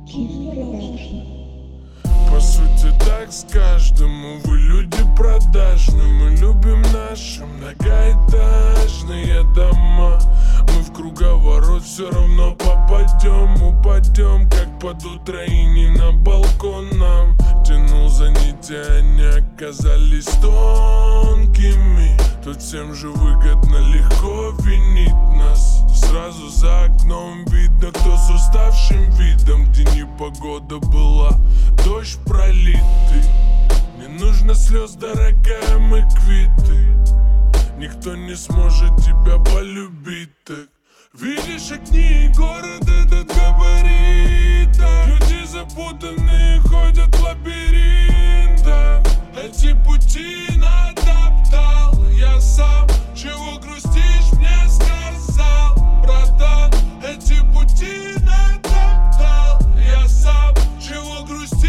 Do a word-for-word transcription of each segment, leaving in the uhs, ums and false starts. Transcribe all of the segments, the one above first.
По сути так с каждым, вы люди продажны. Мы любим наши многоэтажные дома. Мы в круговорот все равно попадем. Упадем, как под утро и не на балкон нам. Тянул за нити, они оказались тонкими. Тут всем же выгодно легко винить нас. Сразу за окном видно, кто с уставшим видом. Где непогода была, дождь пролитый. Не нужно слез, дорогая, мы квиты. Никто не сможет тебя полюбить так. Видишь огни, город этот говорит так. Люди запутанные ходят в лабиринтах. Эти пути натоптал я сам. Чего грустишь, мне сказал братан. Эти пути натоптал я сам. Чего грустишь?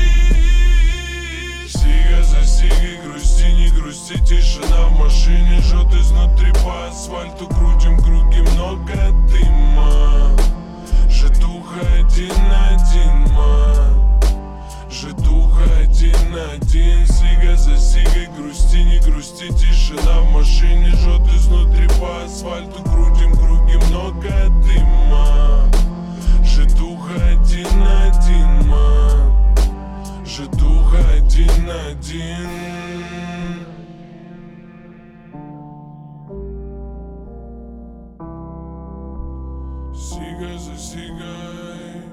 Сига за сигой, грусти, не грусти. Тишина в машине жжет изнутри. По асфальту крутим круги, много дыма. Житуха один на один, ма. Житуха один на один. Сига за сигой, грусти, не грусти. Тишина в машине жжет изнутри. По асфальту крутим круги, много дыма. Житуха один на один, ма. Житуха один на один. Сига за сигой.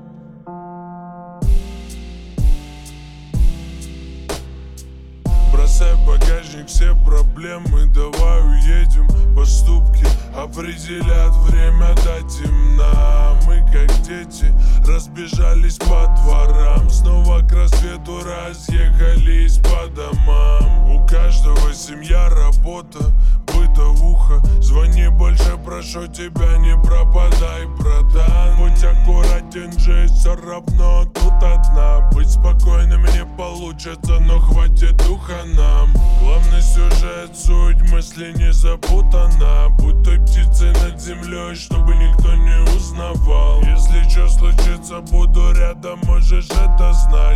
Бросай в багажник все проблемы, давай уедем. Поступки определят время до темна. Мы как дети разбежались по дворам. Снова к рассвету разъехались по домам. У каждого семья, работа, бытовуха. Звони больше, прошу тебя, не пропадай, братан. Будь аккуратен, жизнь все равно тут одна. Быть спокойным не получится, но хватит духа нам. Главный сюжет, суть мысли не запутана. Будь той птицей над землей, чтобы никто не узнавал. Если что случится, буду рядом, можешь это знать.